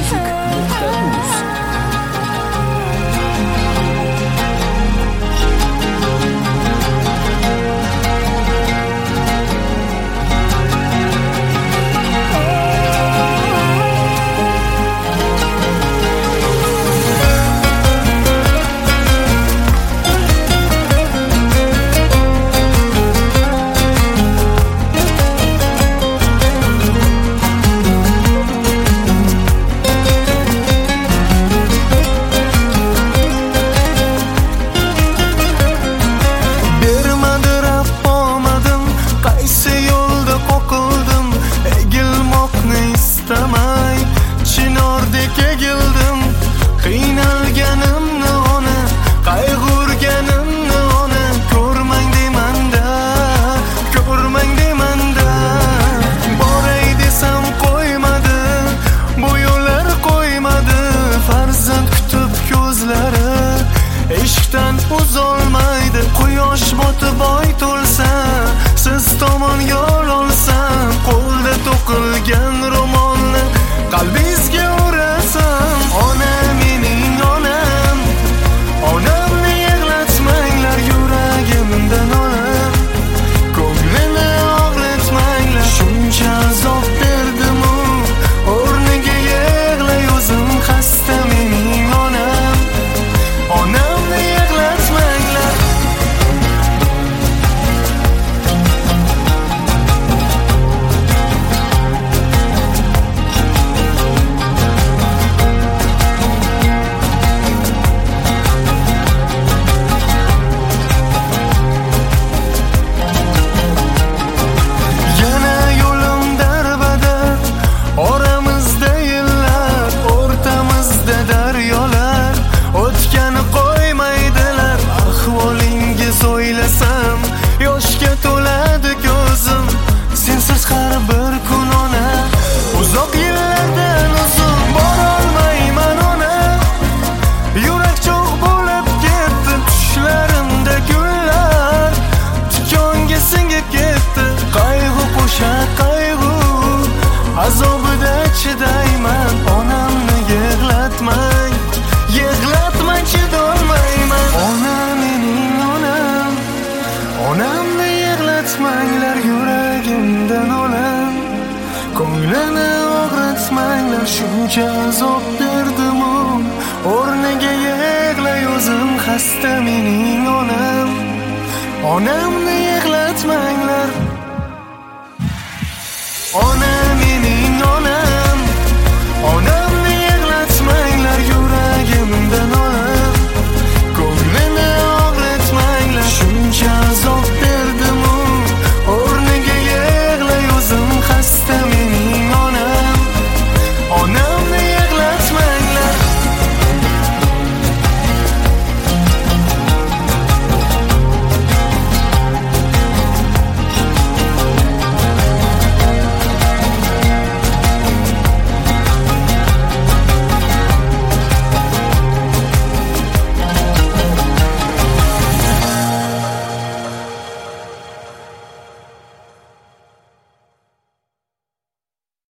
Music.uz. Chinordek egildim, qiynalganimni ona, qayg'urganimni ona, ko'rmang demanda, ko'rmang demanda. Boray desam qo'ymadi, bu yo'llar qo'ymadi. Farzand kutib ko'zlari eshikdan uzolmaydi. Quyosh botib oy to'lsa, siz tomon yo'l olsam, qo'lda to'qilgan ro'molni qalbingizga o'rasam. Ona mening onam, onamni yig'latmanglar, yuragimdan olam, ko'nglini og'ritmanglar. Shuncha azob berdim-u, o'rniga yig'lay o'zim xasta mening onam, onamni yig'latmanglar. Yoshga to'ladi ko'zim, sensiz har bir kun ona. Uzoq yillardan uzun borolmayman ona. Yurak cho'g' bo'lib ketdi, tushlarimda gullar tikonga singib ketdi. Qayg'u qo'shar qayg'u, azobida chidayman. Onamni yig'latmang, yig'latmang, chidolmayman. Ona mening onam, onamni yig'latmanglar, yuragimdan olam, ko'nglini og'ritmanglar. Shuncha azob berdim-u, o'rniga yig'lay o'zim xasta mening onam, onamni yig'latmanglar. Ona